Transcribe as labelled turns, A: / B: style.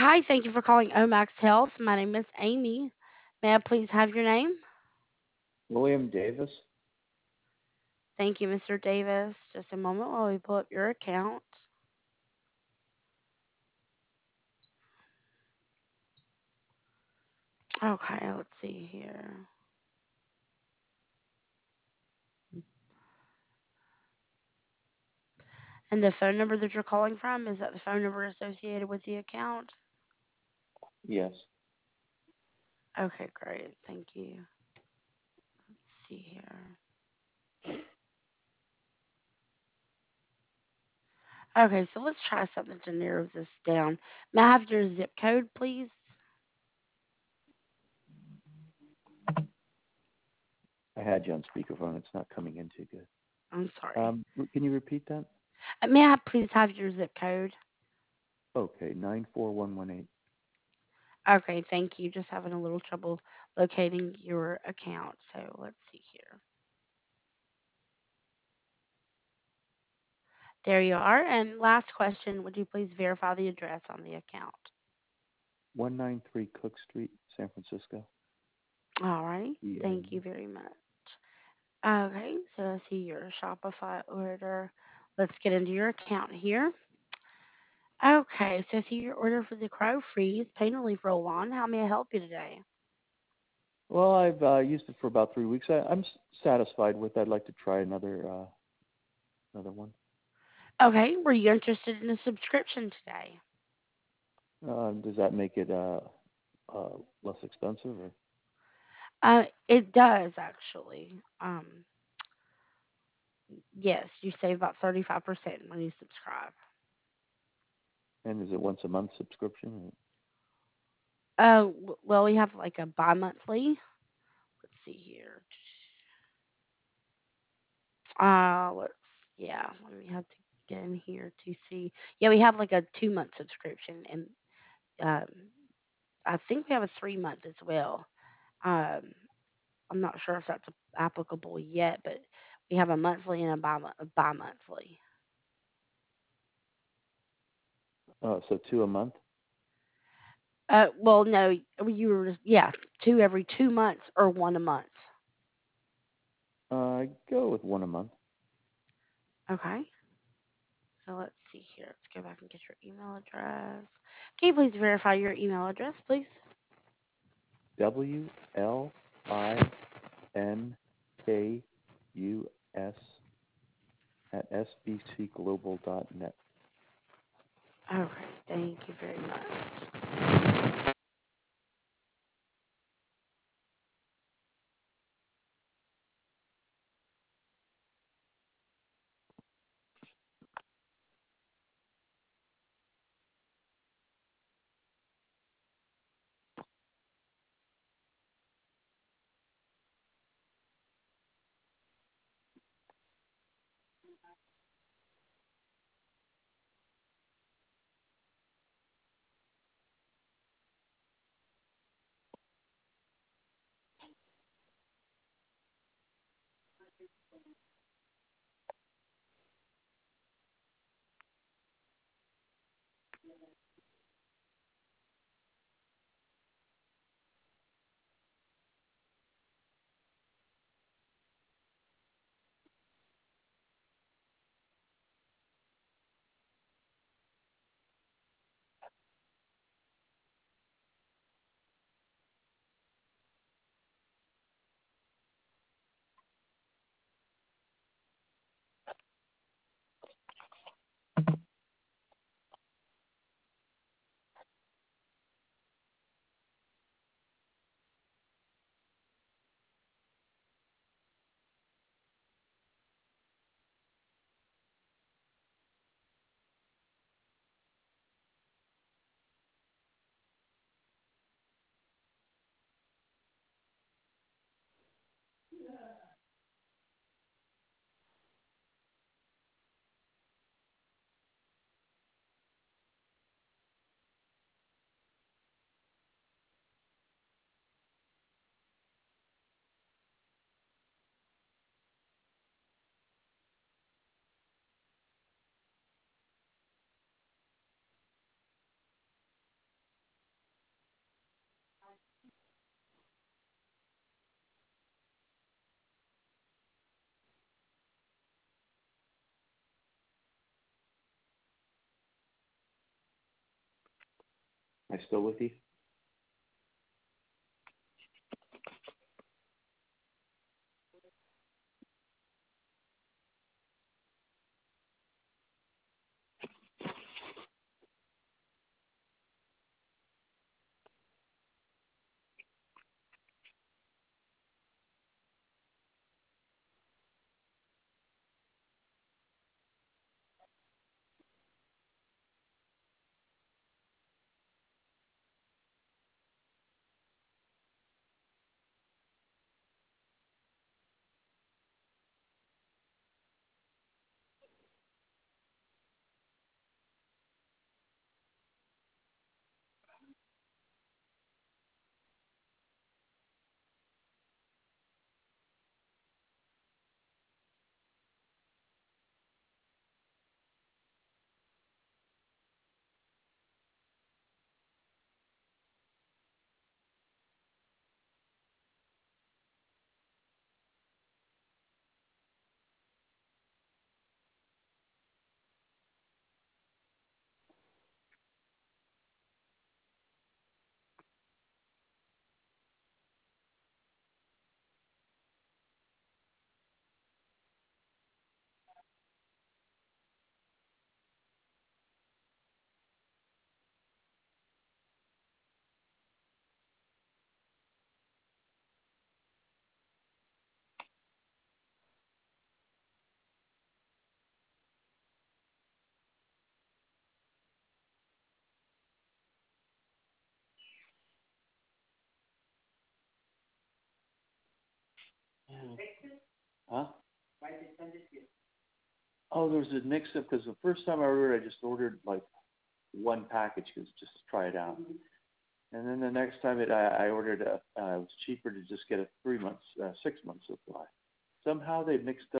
A: Hi, thank you for calling Omax Health. My name is Amy. May I please have your name?
B: William Davis.
A: Thank you, Mr. Davis. Just a moment while we pull up your account. Okay, let's see here. And the phone number that you're calling from, is that the phone number associated with the account?
B: Yes.
A: Okay, great. Thank you. Let's see here. Okay, so let's try something to narrow this down. May I have your zip code, please?
B: I had you on speakerphone. It's not coming in too good.
A: I'm sorry.
B: Can you repeat that?
A: May I please have your zip code?
B: Okay, 94118.
A: Okay, thank you. Just having a little trouble locating your account. So let's see here. There you are. And last question, would you please verify the address on the account?
B: 193 Cook Street, San Francisco.
A: All right.
B: Yeah.
A: Thank you very much. Okay, so I see your Shopify order. Let's get into your account here. Okay, so I see your order for the Crow Freeze pain relief roll on. How may I help you today?
B: Well, I've used it for about 3 weeks. I'm satisfied with it. I'd like to try another one.
A: Okay, were you interested in a subscription today?
B: Does that make it less expensive? Or,
A: It does actually. Yes, you save about 35% when you subscribe.
B: and is it once a month subscription?
A: Well, we have like a bi-monthly. Let's see here. Let me have to get in here to see. Yeah, we have like a 2 month subscription, and um, I think we have a 3 month as well. Um, I'm not sure if that's applicable yet, but we have a monthly and a bi-monthly.
B: So two a month?
A: Well, no, you were yeah, two every 2 months or one a month.
B: Go with one a month.
A: Okay. So let's see here. Let's go back and get your email address. Can you please verify your email address, please?
B: WLINKUS@sbcglobal.net.
A: Okay, thank you very much.
B: Am I still with you? Yeah. Huh? Oh, there was a mix-up because the first time I ordered, I just ordered like one package because just to try it out. And then the next time I ordered it was cheaper to just get a 3 months, 6 months supply. Somehow they mixed up.